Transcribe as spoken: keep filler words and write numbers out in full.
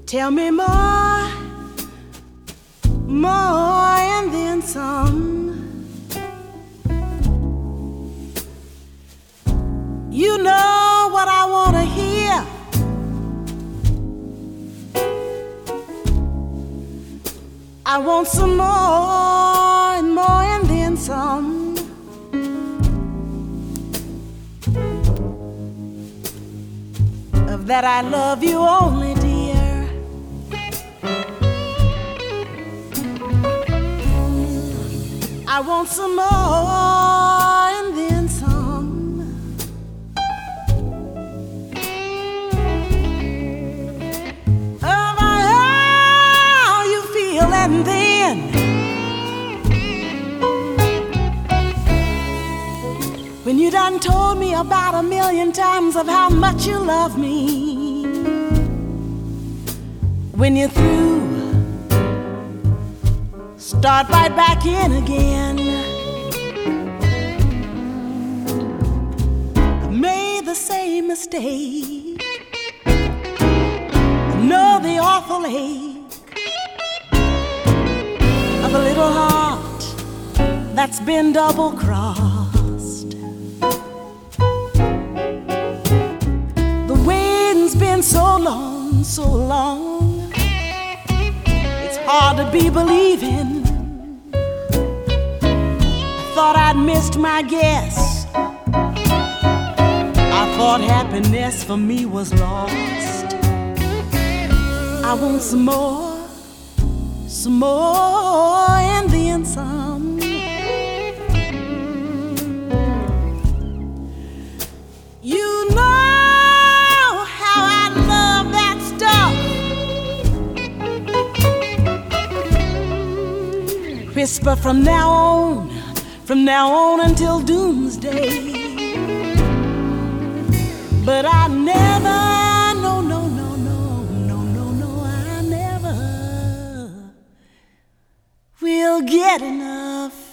Tell me more, more and then some. You know what I want to hear. I want some more and more and then some. Of that I love you only, dear. I want some more and then some. Of how you feel and then when you done told me about a million times of how much you love me. When you're through, start right back in again. I made the same mistake. I know the awful ache of a little heart that's been double-crossed. The waiting's been so long, so long. It's hard to be believing. Thought I'd missed my guess. I thought happiness for me was lost. I want some more, some more and then some. You know how I love that stuff. Whisper from now on, from now on until doomsday. But I never, no, no, no, no, no, no, no, I never will get enough.